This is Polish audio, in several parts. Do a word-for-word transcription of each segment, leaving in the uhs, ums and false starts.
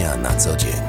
Pandemia na co dzień.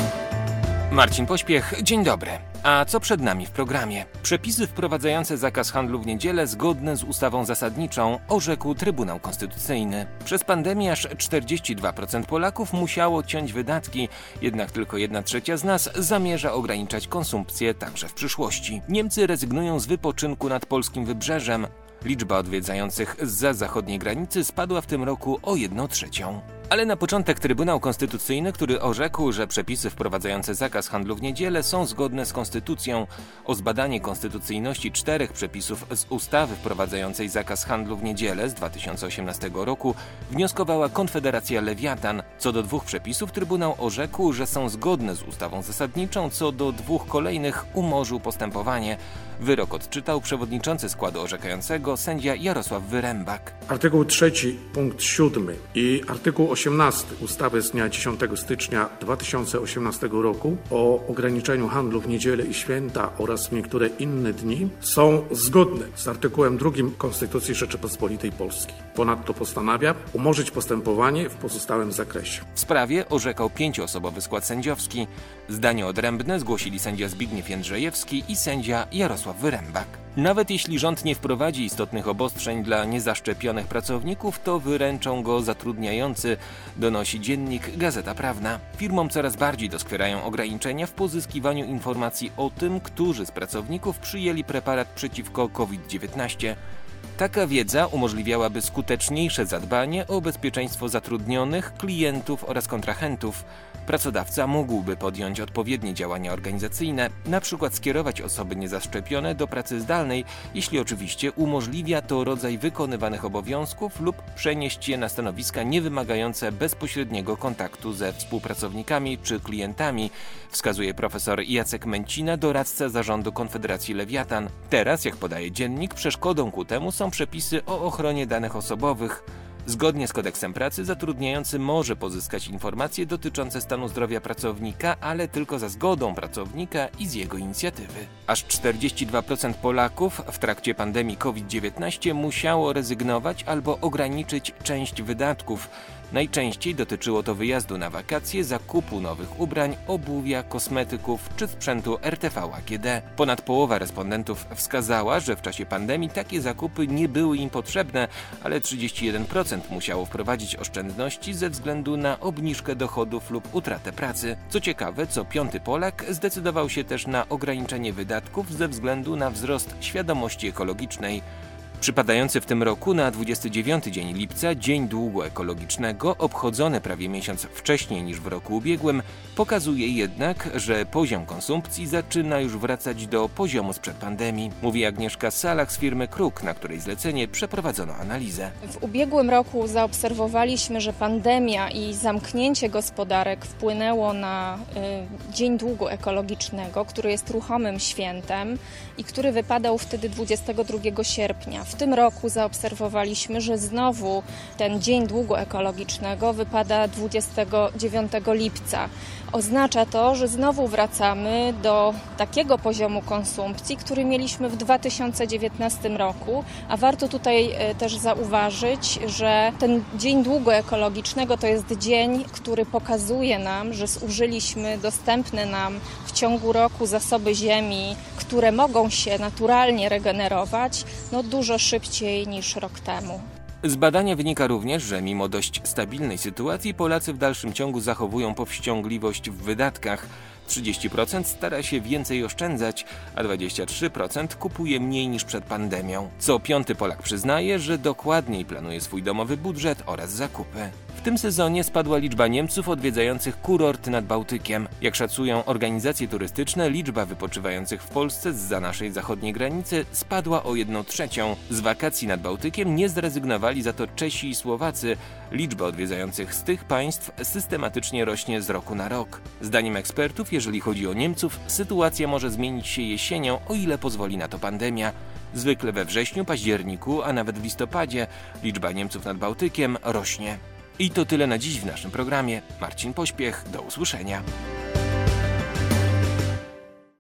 Marcin Pośpiech, dzień dobry. A co przed nami w programie? Przepisy wprowadzające zakaz handlu w niedzielę zgodne z ustawą zasadniczą, orzekł Trybunał Konstytucyjny. Przez pandemię aż czterdzieści dwa procent Polaków musiało ciąć wydatki, jednak tylko jedna trzecia z nas zamierza ograniczać konsumpcję także w przyszłości. Niemcy rezygnują z wypoczynku nad polskim wybrzeżem. Liczba odwiedzających zza zachodniej granicy spadła w tym roku o jedną trzecią. Ale na początek Trybunał Konstytucyjny, który orzekł, że przepisy wprowadzające zakaz handlu w niedzielę są zgodne z konstytucją. O zbadanie konstytucyjności czterech przepisów z ustawy wprowadzającej zakaz handlu w niedzielę z dwa tysiące osiemnastego roku wnioskowała Konfederacja Lewiatan. Co do dwóch przepisów Trybunał orzekł, że są zgodne z ustawą zasadniczą, co do dwóch kolejnych umorzył postępowanie. Wyrok odczytał przewodniczący składu orzekającego sędzia Jarosław Wyrembak. Artykuł trzeci punkt siódmy i artykuł osiemnasty ustawy z dnia dziesiątego stycznia dwa tysiące osiemnastego roku o ograniczeniu handlu w niedzielę i święta oraz w niektóre inne dni są zgodne z artykułem drugim Konstytucji Rzeczypospolitej Polskiej. Ponadto postanawia umorzyć postępowanie w pozostałym zakresie. W sprawie orzekał pięcioosobowy skład sędziowski. Zdanie odrębne zgłosili sędzia Zbigniew Jędrzejewski i sędzia Jarosław Wyrembak. Nawet jeśli rząd nie wprowadzi istotnych obostrzeń dla niezaszczepionych pracowników, to wyręczą go zatrudniający, donosi dziennik Gazeta Prawna. Firmom coraz bardziej doskwierają ograniczenia w pozyskiwaniu informacji o tym, którzy z pracowników przyjęli preparat przeciwko COVID dziewiętnaście. Taka wiedza umożliwiałaby skuteczniejsze zadbanie o bezpieczeństwo zatrudnionych, klientów oraz kontrahentów. Pracodawca mógłby podjąć odpowiednie działania organizacyjne, np. skierować osoby niezaszczepione do pracy zdalnej, jeśli oczywiście umożliwia to rodzaj wykonywanych obowiązków lub przenieść je na stanowiska niewymagające bezpośredniego kontaktu ze współpracownikami czy klientami, wskazuje profesor Jacek Męcina, doradca zarządu Konfederacji Lewiatan. Teraz, jak podaje dziennik, przeszkodą ku temu są przepisy o ochronie danych osobowych. Zgodnie z kodeksem pracy zatrudniający może pozyskać informacje dotyczące stanu zdrowia pracownika, ale tylko za zgodą pracownika i z jego inicjatywy. Aż czterdzieści dwa procent Polaków w trakcie pandemii COVID dziewiętnaście musiało rezygnować albo ograniczyć część wydatków. Najczęściej dotyczyło to wyjazdu na wakacje, zakupu nowych ubrań, obuwia, kosmetyków czy sprzętu R T V A G D. Ponad połowa respondentów wskazała, że w czasie pandemii takie zakupy nie były im potrzebne, ale trzydzieści jeden procent musiało wprowadzić oszczędności ze względu na obniżkę dochodów lub utratę pracy. Co ciekawe, co piąty Polak zdecydował się też na ograniczenie wydatków ze względu na wzrost świadomości ekologicznej. Przypadający w tym roku na dwudziesty dziewiąty dzień lipca Dzień Długu Ekologicznego, obchodzony prawie miesiąc wcześniej niż w roku ubiegłym, pokazuje jednak, że poziom konsumpcji zaczyna już wracać do poziomu sprzed pandemii, mówi Agnieszka Salach z firmy Kruk, na której zlecenie przeprowadzono analizę. W ubiegłym roku zaobserwowaliśmy, że pandemia i zamknięcie gospodarek wpłynęło na y, Dzień Długu Ekologicznego, który jest ruchomym świętem i który wypadał wtedy dwudziestego drugiego sierpnia. W tym roku zaobserwowaliśmy, że znowu ten Dzień Długu Ekologicznego wypada dwudziestego dziewiątego lipca. Oznacza to, że znowu wracamy do takiego poziomu konsumpcji, który mieliśmy w dwa tysiące dziewiętnastym roku, a warto tutaj też zauważyć, że ten Dzień Długu Ekologicznego to jest dzień, który pokazuje nam, że zużyliśmy dostępne nam w ciągu roku zasoby ziemi, które mogą się naturalnie regenerować, no dużo szybciej niż rok temu. Z badania wynika również, że mimo dość stabilnej sytuacji Polacy w dalszym ciągu zachowują powściągliwość w wydatkach. trzydzieści procent stara się więcej oszczędzać, a dwadzieścia trzy procent kupuje mniej niż przed pandemią. Co piąty Polak przyznaje, że dokładniej planuje swój domowy budżet oraz zakupy. W tym sezonie spadła liczba Niemców odwiedzających kurorty nad Bałtykiem. Jak szacują organizacje turystyczne, liczba wypoczywających w Polsce zza naszej zachodniej granicy spadła o jedną trzecią. Z wakacji nad Bałtykiem nie zrezygnowali za to Czesi i Słowacy. Liczba odwiedzających z tych państw systematycznie rośnie z roku na rok. Zdaniem ekspertów, jeżeli chodzi o Niemców, sytuacja może zmienić się jesienią, o ile pozwoli na to pandemia. Zwykle we wrześniu, październiku, a nawet w listopadzie liczba Niemców nad Bałtykiem rośnie. I to tyle na dziś w naszym programie. Marcin Pośpiech, do usłyszenia.